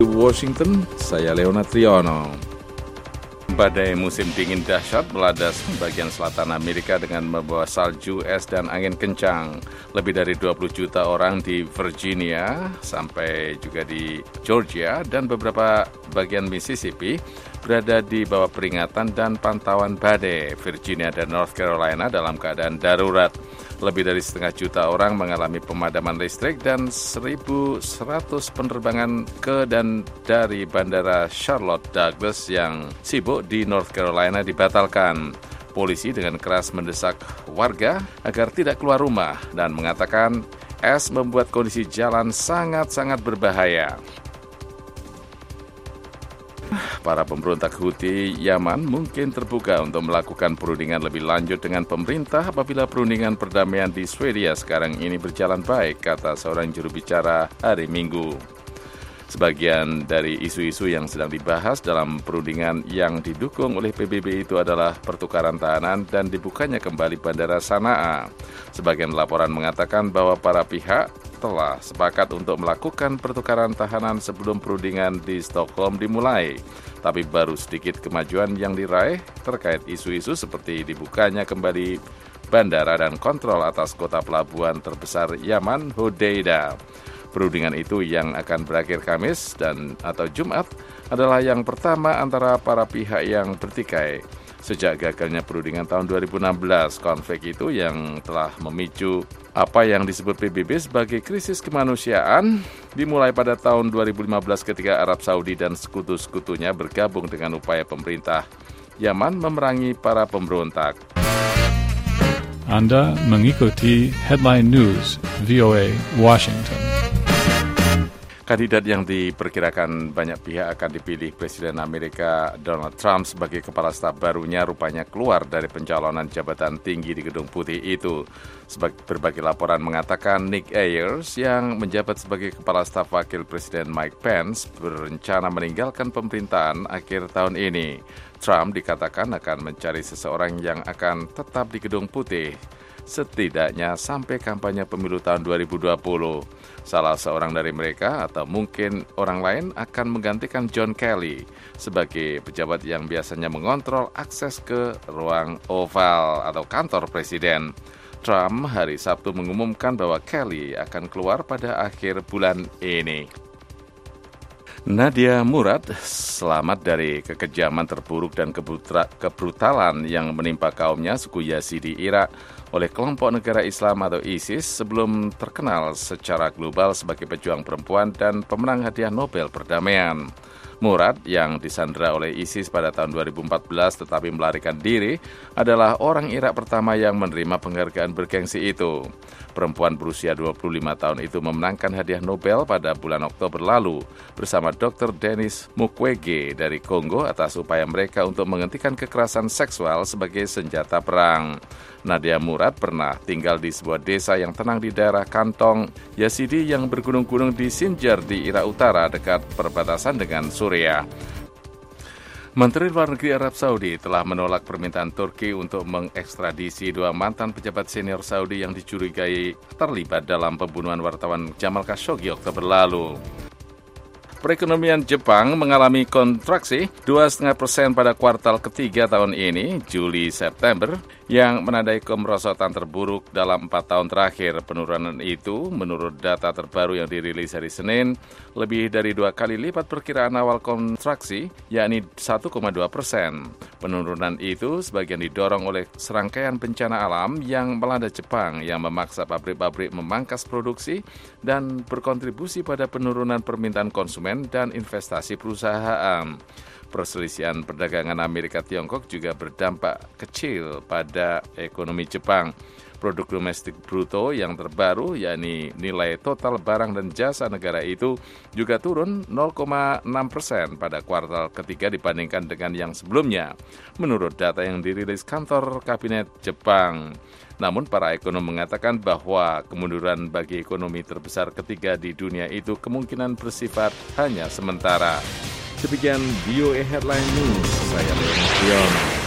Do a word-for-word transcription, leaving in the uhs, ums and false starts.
Di Washington, saya Leonard Triono. Badai musim dingin dahsyat melanda bagian selatan Amerika dengan membawa salju, es, dan angin kencang. Lebih dari dua puluh juta orang di Virginia, sampai juga di Georgia, dan beberapa bagian Mississippi berada di bawah peringatan dan pantauan badai. Virginia dan North Carolina dalam keadaan darurat. Lebih dari setengah juta orang mengalami pemadaman listrik dan seribu seratus penerbangan ke dan dari Bandara Charlotte Douglas yang sibuk di North Carolina dibatalkan. Polisi dengan keras mendesak warga agar tidak keluar rumah dan mengatakan es membuat kondisi jalan sangat-sangat berbahaya. Para pemberontak Houthi Yaman mungkin terbuka untuk melakukan perundingan lebih lanjut dengan pemerintah apabila perundingan perdamaian di Swedia sekarang ini berjalan baik, kata seorang juru bicara hari Minggu. Sebagian dari isu-isu yang sedang dibahas dalam perundingan yang didukung oleh P B B itu adalah pertukaran tahanan dan dibukanya kembali Bandara Sana'a. Sebagian laporan mengatakan bahwa para pihak telah sepakat untuk melakukan pertukaran tahanan sebelum perundingan di Stockholm dimulai. Tapi baru sedikit kemajuan yang diraih terkait isu-isu seperti dibukanya kembali bandara dan kontrol atas kota pelabuhan terbesar Yaman, Hodeida. Perundingan itu yang akan berakhir Kamis dan atau Jumat adalah yang pertama antara para pihak yang bertikai. Sejak gagalnya perundingan tahun dua ribu enam belas, konflik itu yang telah memicu apa yang disebut P B B sebagai krisis kemanusiaan dimulai pada tahun dua ribu lima belas ketika Arab Saudi dan sekutu-sekutunya bergabung dengan upaya pemerintah Yaman memerangi para pemberontak. Anda mengikuti Headline News V O A Washington. Kandidat yang diperkirakan banyak pihak akan dipilih Presiden Amerika Donald Trump sebagai kepala staf barunya rupanya keluar dari pencalonan jabatan tinggi di Gedung Putih itu. Berbagai laporan mengatakan Nick Ayers yang menjabat sebagai kepala staf wakil Presiden Mike Pence berencana meninggalkan pemerintahan akhir tahun ini. Trump dikatakan akan mencari seseorang yang akan tetap di Gedung Putih setidaknya sampai kampanye pemilu tahun dua ribu dua puluh. Salah seorang dari mereka atau mungkin orang lain akan menggantikan John Kelly sebagai pejabat yang biasanya mengontrol akses ke ruang oval atau kantor presiden. Trump hari Sabtu mengumumkan bahwa Kelly akan keluar pada akhir bulan ini. Nadia Murad selamat dari kekejaman terburuk dan kebrutalan yang menimpa kaumnya suku Yazidi Irak oleh kelompok negara Islam atau ISIS sebelum terkenal secara global sebagai pejuang perempuan dan pemenang hadiah Nobel Perdamaian. Murad yang disandera oleh ISIS pada tahun dua ribu empat belas tetapi melarikan diri adalah orang Irak pertama yang menerima penghargaan bergengsi itu. Perempuan berusia dua puluh lima tahun itu memenangkan hadiah Nobel pada bulan Oktober lalu bersama dokter Denis Mukwege dari Kongo atas upaya mereka untuk menghentikan kekerasan seksual sebagai senjata perang. Nadia Murad pernah tinggal di sebuah desa yang tenang di daerah kantong Yazidi yang bergunung-gunung di Sinjar di Irak Utara dekat perbatasan dengan Suriah. Menteri Luar Negeri Arab Saudi telah menolak permintaan Turki untuk mengekstradisi dua mantan pejabat senior Saudi yang dicurigai terlibat dalam pembunuhan wartawan Jamal Khashoggi Oktober lalu. Perekonomian Jepang mengalami kontraksi dua koma lima persen pada kuartal ketiga tahun ini, Juli-September, yang menandai kemerosotan terburuk dalam empat tahun terakhir. Penurunan itu, menurut data terbaru yang dirilis hari Senin, lebih dari dua kali lipat perkiraan awal kontraksi, yakni satu koma dua persen. Penurunan itu sebagian didorong oleh serangkaian bencana alam yang melanda Jepang yang memaksa pabrik-pabrik memangkas produksi dan berkontribusi pada penurunan permintaan konsumen dan investasi perusahaan. Perselisihan perdagangan Amerika-Tiongkok juga berdampak kecil pada ekonomi Jepang. Produk domestik bruto yang terbaru, yakni nilai total barang dan jasa negara itu, juga turun nol koma enam persen pada kuartal ketiga dibandingkan dengan yang sebelumnya, menurut data yang dirilis kantor kabinet Jepang. Namun para ekonom mengatakan bahwa kemunduran bagi ekonomi terbesar ketiga di dunia itu kemungkinan bersifat hanya sementara. Demikian V O A Headline News, saya Leon Triono.